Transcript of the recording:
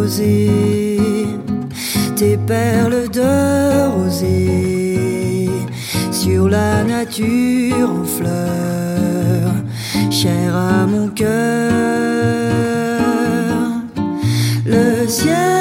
déposer tes perles de rosée sur la nature en fleurs, chère à mon cœur. Le ciel